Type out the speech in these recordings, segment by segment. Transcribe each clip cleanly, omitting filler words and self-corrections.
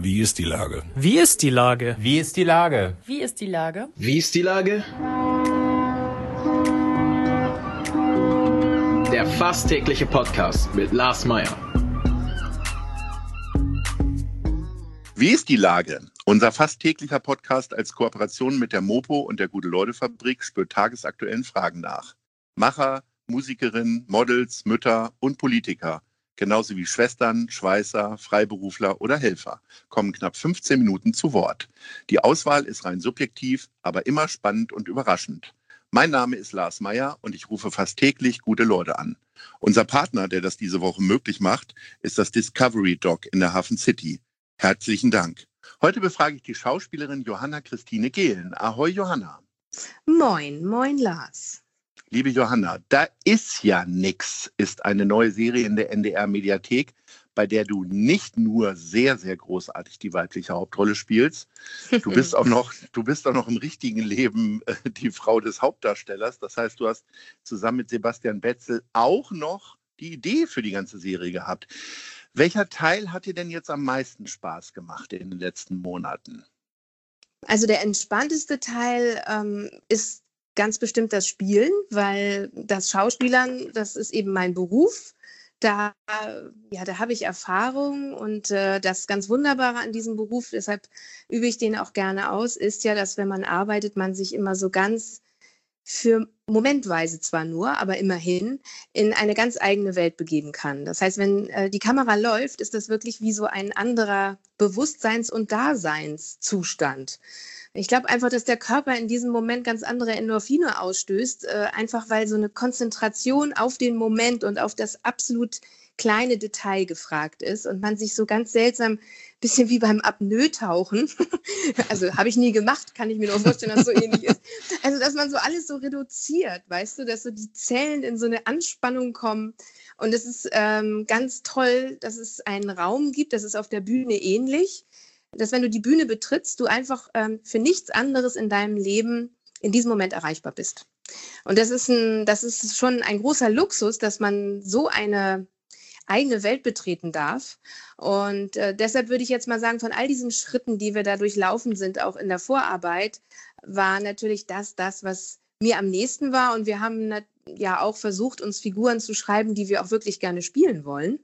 Wie ist die Lage? Wie ist die Lage? Wie ist die Lage? Wie ist die Lage? Wie ist die Lage? Der fast tägliche Podcast mit Lars Meyer. Wie ist die Lage? Unser fast täglicher Podcast als Kooperation mit der Mopo und der Gute-Leute-Fabrik spürt tagesaktuellen Fragen nach. Macher, Musikerinnen, Models, Mütter und Politiker, genauso wie Schwestern, Schweißer, Freiberufler oder Helfer, kommen knapp 15 Minuten zu Wort. Die Auswahl ist rein subjektiv, aber immer spannend und überraschend. Mein Name ist Lars Meyer und ich rufe fast täglich gute Leute an. Unser Partner, der das diese Woche möglich macht, ist das Discovery Dog in der Hafen City. Herzlichen Dank. Heute befrage ich die Schauspielerin Johanna Christine Gehlen. Ahoi, Johanna. Moin, moin Lars. Liebe Johanna, Da ist ja nix ist eine neue Serie in der NDR-Mediathek, bei der du nicht nur sehr, sehr großartig die weibliche Hauptrolle spielst, du bist auch noch im richtigen Leben die Frau des Hauptdarstellers. Das heißt, du hast zusammen mit Sebastian Betzel auch noch die Idee für die ganze Serie gehabt. Welcher Teil hat dir denn jetzt am meisten Spaß gemacht in den letzten Monaten? Also der entspannteste Teil ist ganz bestimmt das Spielen, weil das Schauspielern, das ist eben mein Beruf. Da habe ich Erfahrung und das ganz Wunderbare an diesem Beruf, deshalb übe ich den auch gerne aus, ist ja, dass wenn man arbeitet, man sich immer so ganz für momentweise zwar nur, aber immerhin in eine ganz eigene Welt begeben kann. Das heißt, wenn die Kamera läuft, ist das wirklich wie so ein anderer Bewusstseins- und Daseinszustand. Ich glaube einfach, dass der Körper in diesem Moment ganz andere Endorphine ausstößt, einfach weil so eine Konzentration auf den Moment und auf das absolut kleine Detail gefragt ist und man sich so ganz seltsam, bisschen wie beim Apnoe-Tauchen, also habe ich nie gemacht, kann ich mir nur vorstellen, dass es so ähnlich ist, also dass man so alles so reduziert, weißt du, dass so die Zellen in so eine Anspannung kommen und es ist ganz toll, dass es einen Raum gibt, das ist auf der Bühne ähnlich, dass wenn du die Bühne betrittst, du einfach für nichts anderes in deinem Leben in diesem Moment erreichbar bist. Und das ist schon ein großer Luxus, dass man so eine eigene Welt betreten darf. Und deshalb würde ich jetzt mal sagen, von all diesen Schritten, die wir da durchlaufen sind, auch in der Vorarbeit, war natürlich das, was mir am nächsten war. Und wir haben ja auch versucht, uns Figuren zu schreiben, die wir auch wirklich gerne spielen wollen.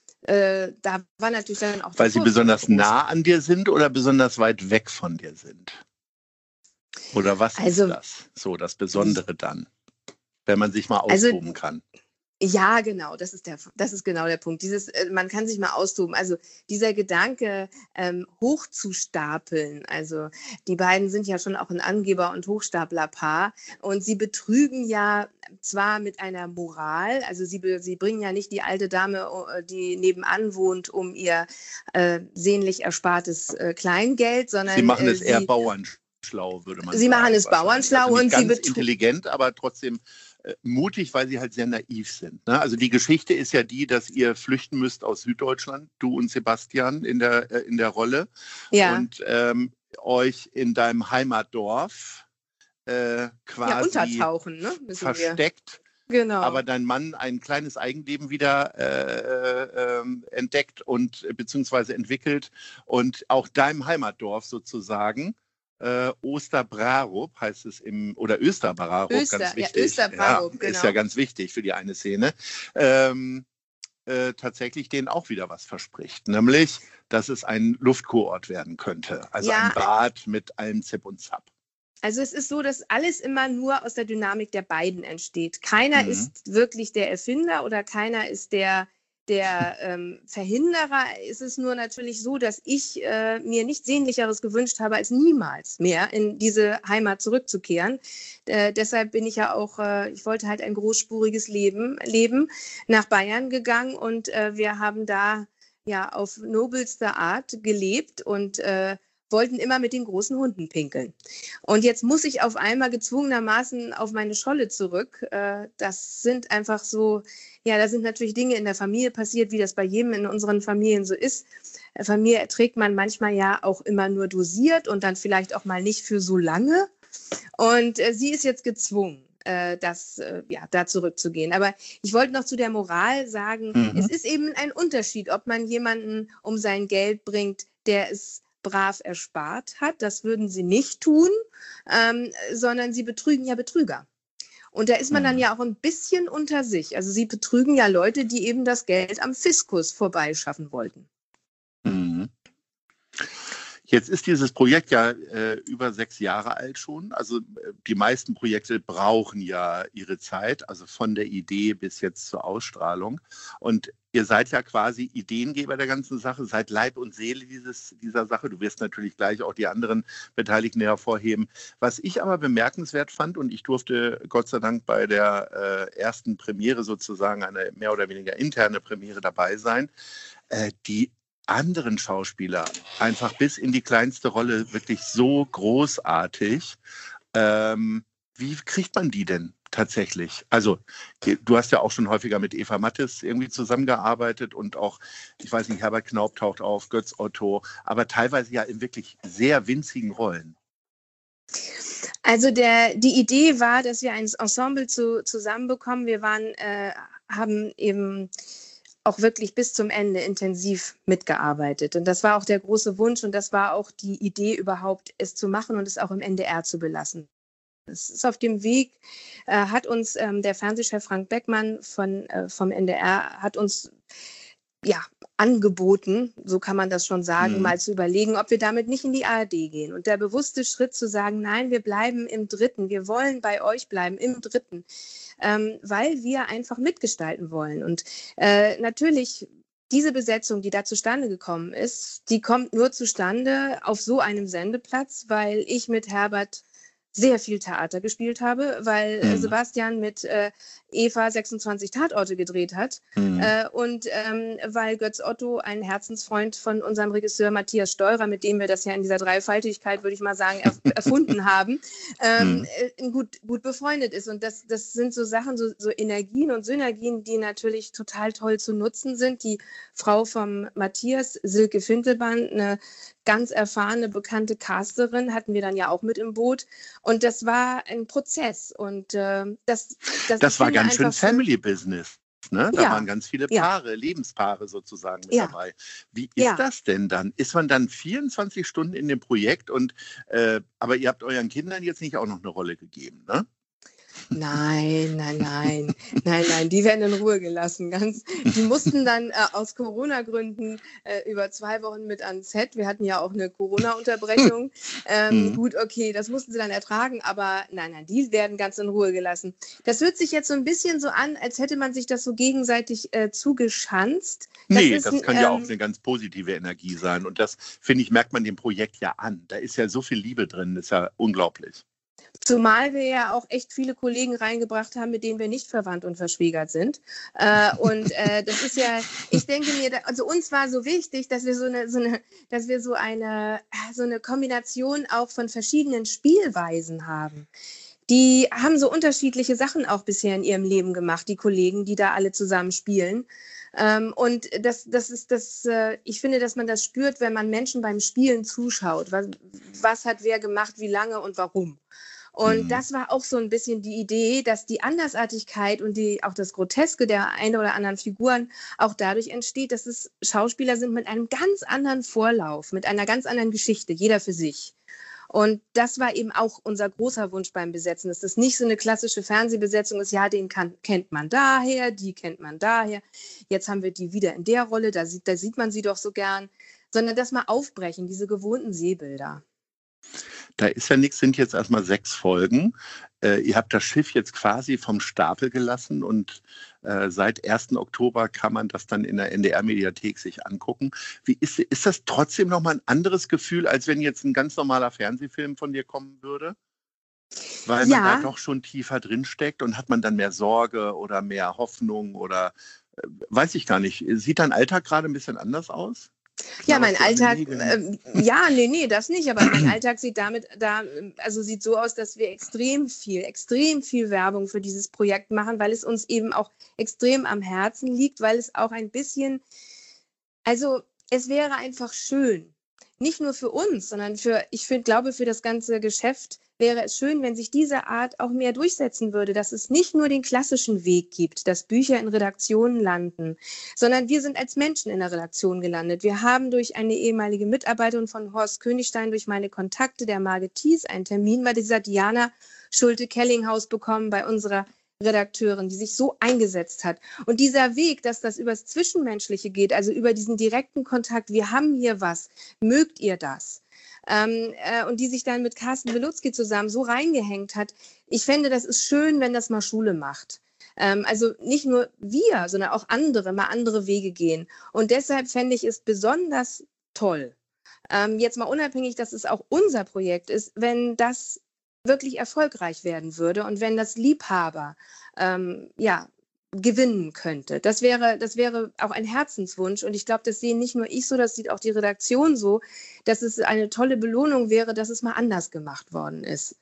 Da war natürlich dann auch... Weil sie besonders nah an dir sind oder besonders weit weg von dir sind? Oder was ist das? So das Besondere dann, wenn man sich mal austoben kann. Ja, genau, das ist genau der Punkt. Man kann sich mal austoben. Also dieser Gedanke, hochzustapeln. Also die beiden sind ja schon auch ein Angeber- und Hochstaplerpaar. Und sie betrügen ja zwar mit einer Moral, also sie bringen ja nicht die alte Dame, die nebenan wohnt, um ihr sehnlich erspartes Kleingeld, sondern sie machen es eher bauernschlau, würde man sagen. Sie machen es bauernschlau also und sie ganz intelligent, aber trotzdem mutig, weil sie halt sehr naiv sind. Ne? Also die Geschichte ist ja die, dass ihr flüchten müsst aus Süddeutschland, du und Sebastian in der Rolle, ja. Und euch in deinem Heimatdorf quasi untertauchen, ne? versteckt. Genau. Aber dein Mann ein kleines Eigenleben wieder entdeckt und beziehungsweise entwickelt und auch deinem Heimatdorf sozusagen Oosterbraarup heißt es oder Österbraarup, ganz wichtig. Ja, Österbraarup, genau. Ist ja ganz wichtig für die eine Szene. Tatsächlich denen auch wieder was verspricht, nämlich, dass es ein Luftkurort werden könnte. Also ein Bad mit allem Zip und Zap. Also es ist so, dass alles immer nur aus der Dynamik der beiden entsteht. Keiner ist wirklich der Erfinder oder keiner ist der Verhinderer. Es ist nur natürlich so, dass ich mir nichts Sehnlicheres gewünscht habe, als niemals mehr in diese Heimat zurückzukehren. Deshalb bin ich ja auch, ich wollte halt ein großspuriges Leben nach Bayern gegangen und wir haben da ja auf nobelste Art gelebt und wollten immer mit den großen Hunden pinkeln. Und jetzt muss ich auf einmal gezwungenermaßen auf meine Scholle zurück. Das sind einfach so, ja, da sind natürlich Dinge in der Familie passiert, wie das bei jedem in unseren Familien so ist. Familie erträgt man manchmal ja auch immer nur dosiert und dann vielleicht auch mal nicht für so lange. Und sie ist jetzt gezwungen, da zurückzugehen. Aber ich wollte noch zu der Moral sagen, es ist eben ein Unterschied, ob man jemanden um sein Geld bringt, der es brav erspart hat. Das würden sie nicht tun, sondern sie betrügen ja Betrüger. Und da ist man dann ja auch ein bisschen unter sich. Also sie betrügen ja Leute, die eben das Geld am Fiskus vorbeischaffen wollten. Mhm. Jetzt ist dieses Projekt ja über 6 Jahre alt schon. Also die meisten Projekte brauchen ja ihre Zeit, also von der Idee bis jetzt zur Ausstrahlung. Und ihr seid ja quasi Ideengeber der ganzen Sache, seid Leib und Seele dieser Sache. Du wirst natürlich gleich auch die anderen Beteiligten hervorheben. Was ich aber bemerkenswert fand, und ich durfte Gott sei Dank bei der ersten Premiere sozusagen, eine mehr oder weniger interne Premiere dabei sein, die anderen Schauspieler einfach bis in die kleinste Rolle wirklich so großartig. Wie kriegt man die denn tatsächlich? Also du hast ja auch schon häufiger mit Eva Mattes irgendwie zusammengearbeitet und auch, ich weiß nicht, Herbert Knaub taucht auf, Götz Otto, aber teilweise ja in wirklich sehr winzigen Rollen. Also die Idee war, dass wir ein Ensemble zusammenbekommen. Wir haben eben auch wirklich bis zum Ende intensiv mitgearbeitet. Und das war auch der große Wunsch und das war auch die Idee überhaupt, es zu machen und es auch im NDR zu belassen. Es ist auf dem Weg, hat uns der Fernsehchef Frank Beckmann vom NDR hat uns angeboten, so kann man das schon sagen, mal zu überlegen, ob wir damit nicht in die ARD gehen. Und der bewusste Schritt zu sagen, nein, wir bleiben im Dritten, wir wollen bei euch bleiben im Dritten, weil wir einfach mitgestalten wollen. Und natürlich, diese Besetzung, die da zustande gekommen ist, die kommt nur zustande auf so einem Sendeplatz, weil ich mit Herbert sehr viel Theater gespielt habe, weil Sebastian mit Eva 26 Tatorte gedreht hat und weil Götz Otto, ein Herzensfreund von unserem Regisseur Matthias Steurer, mit dem wir das ja in dieser Dreifaltigkeit, würde ich mal sagen, erfunden haben, gut befreundet ist. Und das sind so Sachen, so Energien und Synergien, die natürlich total toll zu nutzen sind. Die Frau vom Matthias, Silke Fintelband, eine ganz erfahrene, bekannte Casterin, hatten wir dann ja auch mit im Boot. Und das war ein Prozess. Und das war ganz schön Family Business. Ne? Da waren ganz viele Paare, Lebenspaare sozusagen mit dabei. Wie ist das denn dann? Ist man dann 24 Stunden in dem Projekt aber ihr habt euren Kindern jetzt nicht auch noch eine Rolle gegeben, ne? Nein, die werden in Ruhe gelassen. Die mussten dann aus Corona-Gründen über 2 Wochen mit ans Set. Wir hatten ja auch eine Corona-Unterbrechung. Gut, okay, das mussten sie dann ertragen, aber nein, die werden ganz in Ruhe gelassen. Das hört sich jetzt so ein bisschen so an, als hätte man sich das so gegenseitig zugeschanzt. Das kann ja auch eine ganz positive Energie sein. Und das, finde ich, merkt man dem Projekt ja an. Da ist ja so viel Liebe drin, das ist ja unglaublich. Zumal wir ja auch echt viele Kollegen reingebracht haben, mit denen wir nicht verwandt und verschwägert sind. Das ist ja, ich denke mir, also uns war so wichtig, dass wir so eine Kombination auch von verschiedenen Spielweisen haben. Die haben so unterschiedliche Sachen auch bisher in ihrem Leben gemacht, die Kollegen, die da alle zusammen spielen. Und ich finde, dass man das spürt, wenn man Menschen beim Spielen zuschaut. Was hat wer gemacht, wie lange und warum? Und das war auch so ein bisschen die Idee, dass die Andersartigkeit und auch das Groteske der einen oder anderen Figuren auch dadurch entsteht, dass es Schauspieler sind mit einem ganz anderen Vorlauf, mit einer ganz anderen Geschichte, jeder für sich. Und das war eben auch unser großer Wunsch beim Besetzen, dass das nicht so eine klassische Fernsehbesetzung ist, den kennt man daher, die kennt man daher, jetzt haben wir die wieder in der Rolle, da sieht man sie doch so gern, sondern das mal aufbrechen, diese gewohnten Sehbilder. Da ist ja nichts, sind jetzt erstmal 6 Folgen. Ihr habt das Schiff jetzt quasi vom Stapel gelassen und seit 1. Oktober kann man das dann in der NDR-Mediathek sich angucken. Wie ist das trotzdem nochmal ein anderes Gefühl, als wenn jetzt ein ganz normaler Fernsehfilm von dir kommen würde? Weil man da doch schon tiefer drin steckt und hat man dann mehr Sorge oder mehr Hoffnung oder weiß ich gar nicht. Sieht dein Alltag gerade ein bisschen anders aus? Ja, mein Alltag, das nicht, aber mein Alltag sieht so aus, dass wir extrem viel Werbung für dieses Projekt machen, weil es uns eben auch extrem am Herzen liegt, weil es auch ein bisschen, also es wäre einfach schön, nicht nur für uns, sondern für das ganze Geschäft, wäre es schön, wenn sich diese Art auch mehr durchsetzen würde, dass es nicht nur den klassischen Weg gibt, dass Bücher in Redaktionen landen, sondern wir sind als Menschen in der Redaktion gelandet. Wir haben durch eine ehemalige Mitarbeiterin von Horst Königstein, durch meine Kontakte der Margit Thies, einen Termin bei dieser Diana Schulte-Kellinghaus bekommen, bei unserer Redakteurin, die sich so eingesetzt hat. Und dieser Weg, dass das über das Zwischenmenschliche geht, also über diesen direkten Kontakt, wir haben hier was, mögt ihr das? Und die sich dann mit Carsten Belutzky zusammen so reingehängt hat. Ich fände, das ist schön, wenn das mal Schule macht. Also nicht nur wir, sondern auch andere, mal andere Wege gehen. Und deshalb fände ich es besonders toll, jetzt mal unabhängig, dass es auch unser Projekt ist, wenn das wirklich erfolgreich werden würde und wenn das Liebhaber gewinnen könnte. Das wäre auch ein Herzenswunsch und ich glaube, das sehen nicht nur ich so, das sieht auch die Redaktion so, dass es eine tolle Belohnung wäre, dass es mal anders gemacht worden ist.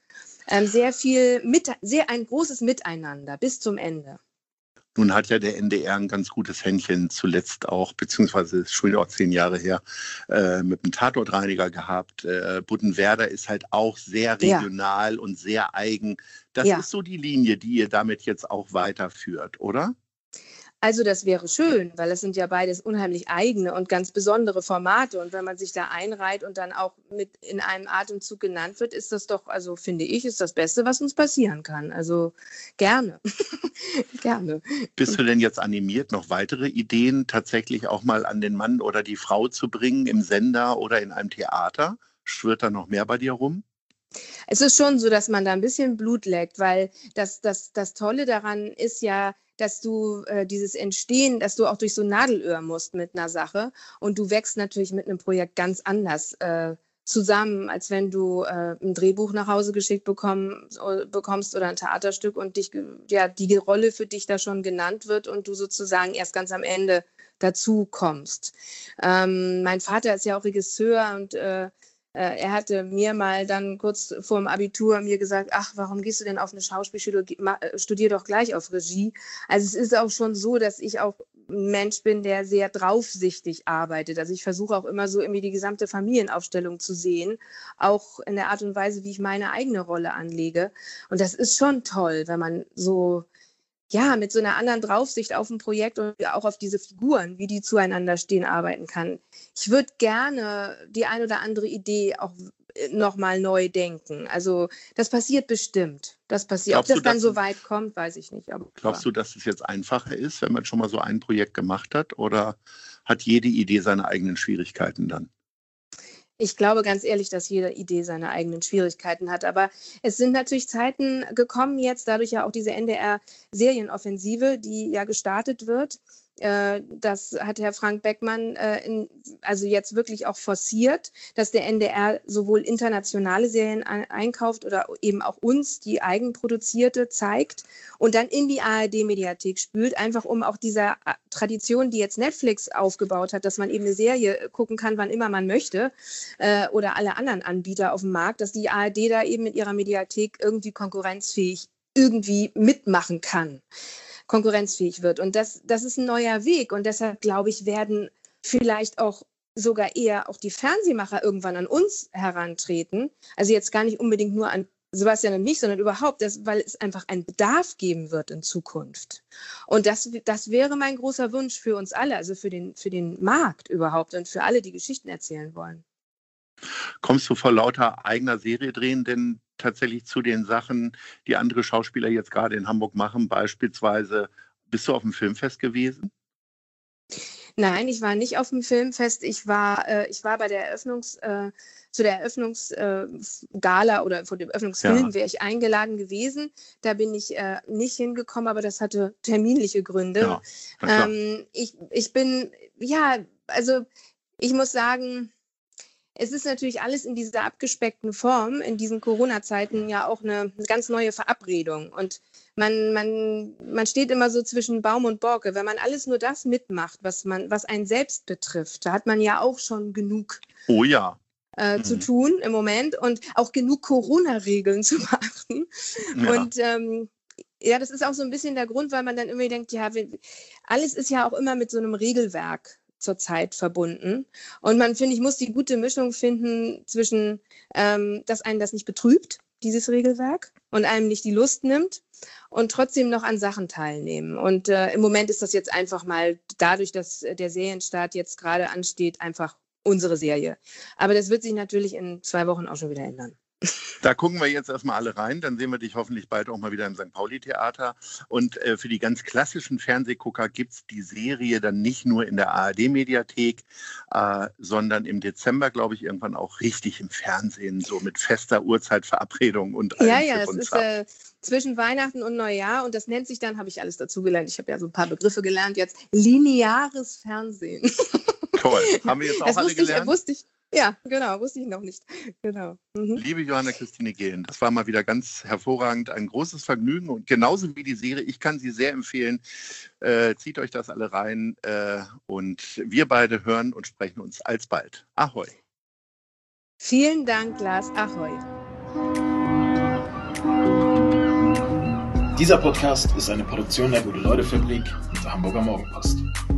Ein großes Miteinander bis zum Ende. Nun hat ja der NDR ein ganz gutes Händchen zuletzt auch, beziehungsweise ist schon auch 10 Jahre her, mit einem Tatortreiniger gehabt. Buddenwerder ist halt auch sehr regional und sehr eigen. Das ist so die Linie, die ihr damit jetzt auch weiterführt, oder? Also das wäre schön, weil es sind ja beides unheimlich eigene und ganz besondere Formate. Und wenn man sich da einreiht und dann auch mit in einem Atemzug genannt wird, ist das doch, also finde ich, ist das Beste, was uns passieren kann. Also gerne. Gerne. Bist du denn jetzt animiert, noch weitere Ideen tatsächlich auch mal an den Mann oder die Frau zu bringen im Sender oder in einem Theater? Schwirrt da noch mehr bei dir rum? Es ist schon so, dass man da ein bisschen Blut leckt, weil das Tolle daran ist ja, dass du dieses Entstehen, dass du auch durch so ein Nadelöhr musst mit einer Sache und du wächst natürlich mit einem Projekt ganz anders zusammen, als wenn du ein Drehbuch nach Hause geschickt bekommst oder ein Theaterstück und die Rolle für dich da schon genannt wird und du sozusagen erst ganz am Ende dazu kommst. Mein Vater ist ja auch Regisseur und er hatte mir mal dann kurz vor dem Abitur mir gesagt, ach, warum gehst du denn auf eine Schauspielschule, studier doch gleich auf Regie. Also es ist auch schon so, dass ich auch ein Mensch bin, der sehr draufsichtig arbeitet. Also ich versuche auch immer so irgendwie die gesamte Familienaufstellung zu sehen, auch in der Art und Weise, wie ich meine eigene Rolle anlege. Und das ist schon toll, wenn man so mit so einer anderen Draufsicht auf ein Projekt und auch auf diese Figuren, wie die zueinander stehen, arbeiten kann. Ich würde gerne die ein oder andere Idee auch nochmal neu denken. Also das passiert bestimmt. Das passiert. Ob das dann so weit kommt, weiß ich nicht. Glaubst du, dass es jetzt einfacher ist, wenn man schon mal so ein Projekt gemacht hat? Oder hat jede Idee seine eigenen Schwierigkeiten dann? Ich glaube ganz ehrlich, dass jede Idee seine eigenen Schwierigkeiten hat. Aber es sind natürlich Zeiten gekommen jetzt, dadurch ja auch diese NDR-Serienoffensive, die ja gestartet wird. Das hat Herr Frank Beckmann also jetzt wirklich auch forciert, dass der NDR sowohl internationale Serien einkauft oder eben auch uns die eigenproduzierte zeigt und dann in die ARD-Mediathek spült, einfach um auch dieser Tradition, die jetzt Netflix aufgebaut hat, dass man eben eine Serie gucken kann, wann immer man möchte, oder alle anderen Anbieter auf dem Markt, dass die ARD da eben mit ihrer Mediathek irgendwie konkurrenzfähig irgendwie mitmachen kann. Konkurrenzfähig wird. Und das ist ein neuer Weg. Und deshalb, glaube ich, werden vielleicht auch sogar eher auch die Fernsehmacher irgendwann an uns herantreten. Also jetzt gar nicht unbedingt nur an Sebastian und mich, sondern überhaupt, weil es einfach einen Bedarf geben wird in Zukunft. Und das wäre mein großer Wunsch für uns alle, also für den Markt überhaupt und für alle, die Geschichten erzählen wollen. Kommst du vor lauter eigener Serie drehen denn tatsächlich zu den Sachen, die andere Schauspieler jetzt gerade in Hamburg machen? Beispielsweise, bist du auf dem Filmfest gewesen? Nein, ich war nicht auf dem Filmfest. Ich war bei der zu der Eröffnungsgala oder vor dem Eröffnungsfilm wäre ich eingeladen gewesen. Da bin ich nicht hingekommen, aber das hatte terminliche Gründe. Ja, ich muss sagen, es ist natürlich alles in dieser abgespeckten Form, in diesen Corona-Zeiten ja auch eine ganz neue Verabredung. Und man steht immer so zwischen Baum und Borke. Wenn man alles nur das mitmacht, was einen selbst betrifft, da hat man ja auch schon genug zu tun im Moment und auch genug Corona-Regeln zu beachten. Ja. Und das ist auch so ein bisschen der Grund, weil man dann irgendwie denkt, alles ist ja auch immer mit so einem Regelwerk zurzeit verbunden. Und man, finde ich, muss die gute Mischung finden zwischen, dass einen das nicht betrübt, dieses Regelwerk, und einem nicht die Lust nimmt und trotzdem noch an Sachen teilnehmen. Und im Moment ist das jetzt einfach mal, dadurch, dass der Serienstart jetzt gerade ansteht, einfach unsere Serie. Aber das wird sich natürlich in 2 Wochen auch schon wieder ändern. Da gucken wir jetzt erstmal alle rein, dann sehen wir dich hoffentlich bald auch mal wieder im St. Pauli-Theater. Und für die ganz klassischen Fernsehgucker gibt es die Serie dann nicht nur in der ARD-Mediathek, sondern im Dezember, glaube ich, irgendwann auch richtig im Fernsehen, so mit fester Uhrzeitverabredung und allem. Ja, das ist zwischen Weihnachten und Neujahr, und das nennt sich dann, habe ich alles dazu gelernt, ich habe ja so ein paar Begriffe gelernt jetzt, lineares Fernsehen. Toll, haben wir jetzt auch alle gelernt? Wusste ich noch nicht. Genau. Mhm. Liebe Johanna Christine Gehlen, das war mal wieder ganz hervorragend, ein großes Vergnügen und genauso wie die Serie, ich kann sie sehr empfehlen. Zieht euch das alle rein und wir beide hören und sprechen uns alsbald. Ahoi. Vielen Dank, Lars. Ahoi. Dieser Podcast ist eine Produktion der Gute-Leute-Fabrik und der Hamburger Morgenpost.